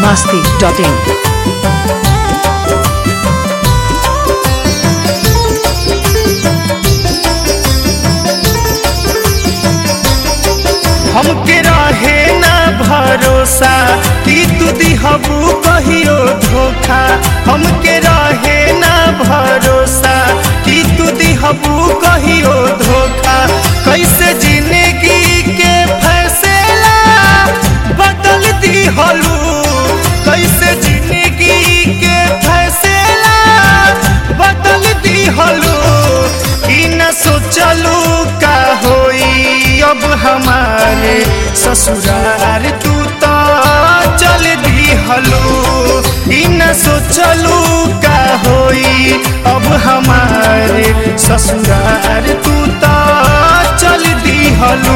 masti.in. हमके रहे ना भरोसा कि तू दिहबू कहियो धोखा। हमके रहे ना भरोसा कि तू दिहबू कहियो धोखा। कैसे जिंदगी के फैसला बदल दिहलू, कैसे जिंदगी के फैसला बदल दिहलू। कि न सोचलू का होई अब हमारे ससुराल तू तो चल दिहलू। कि न सोचलू का होई अब हमारे ससुराल तू तो चल दिहलू।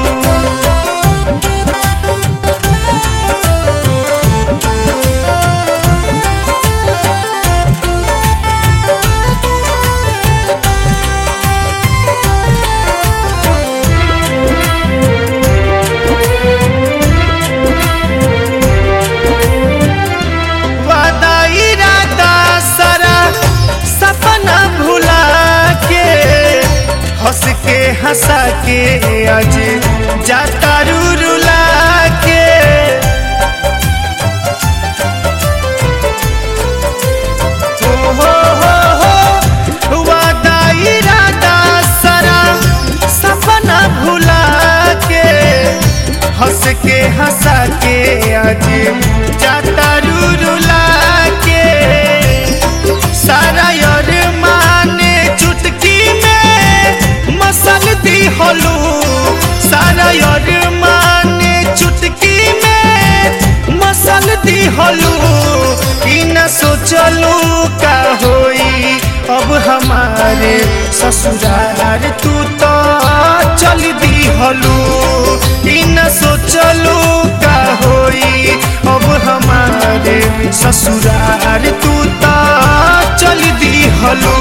हंस के हंसा के आज जाता रुला के। हो वादा इरादा सारा सपना भुला के। हंस के हंसा के आज जाता रुला के। सारा यार माने चुटकी में मसल दिहलू। सारा यार माने चुटकी में मसल दिहलू। कि न सोचलू का होई अब हमारे ससुराल तू तो चल दिहलू। कि न सोचलू का होई अब हमारे ससुराल तू तो चल दिहलू।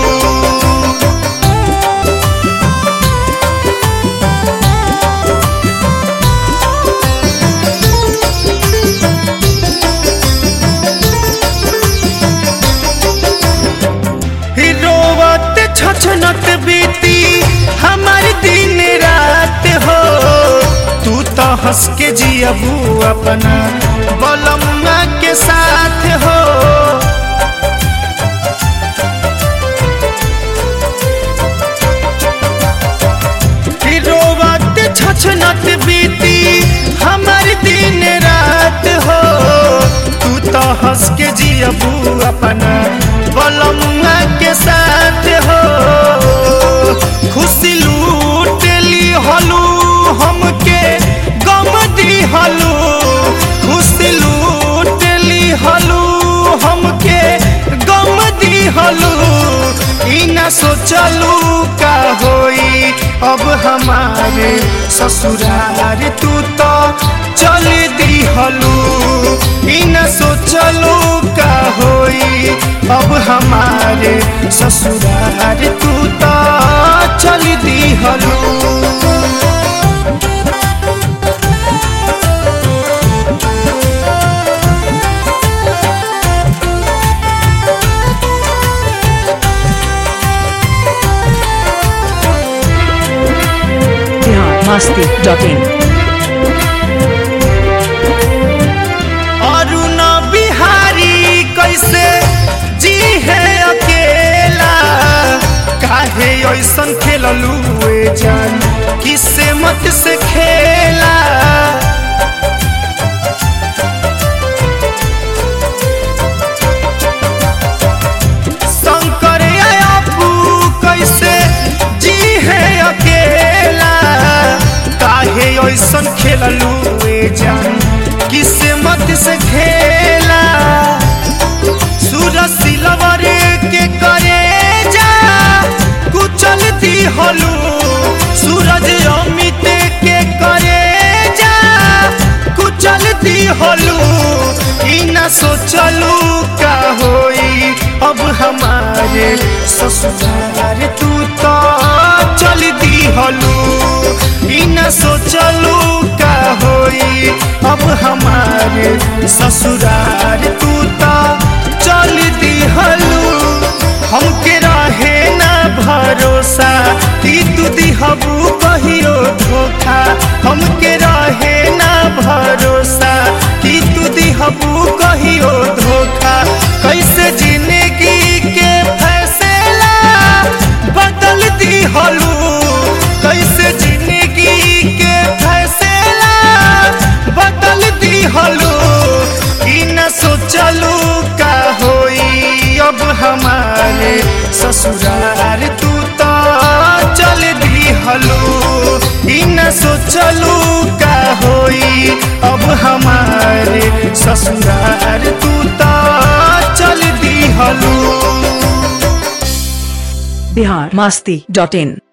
छछनत बीती हमारी दिन रात हो। तू तो हंस के जियबू अपना बलम्मा के साथ हो। रोवत छछनत बीती हमारी दिन रात हो। तू तो हंस के जियबू अपना बलम्मा के साथ हो। खुशी लूट ली हलू हमके गम दी हलू। खुशी लूट ली हलू हमके गम दी हलू। कि न सोचलू का होई अब हमारे ससुराल तू तो चल दिहलू। कि न सोचलू का होई अब हमारे ससुराल तू तो चल दिहलू। masti.in. अरुण बिहारी कैसे जी है अकेला। काहे ऐसन खेललू ए जान किसे मत से खेला। शंकर अपू कैसे जी है अकेला। काहे ऐसन खेललू ए जान किसे मत से खेला। सूरज सिलवर के करे जा कुचल दिहलू। सूरज अमित के करे जा कुचल दिहलू। कि न सोचलू का होई अब हमारे ससुराल तू तो चल दिहलू। कि न सोचलू का होई अब हमारे हमारे ससुरार तू तो चल दिहलू हमके रहे ना भरोसा कि तू दिहबू कहियो धोखा हमके रहे ना भरोसा कि तू दिहबू कहियो धोखा कैसे जिंदगी के फैसला बदल दिहलू कैसे जिंदगी के फैसला बदल दिहलू कि न सोचलू का होई अब हमारे ससुरार तू तो चल दिहलू कि न सोचलू का होई अब हमारे ससुरार तू तो चल दिहलू। बिहार मस्ती.in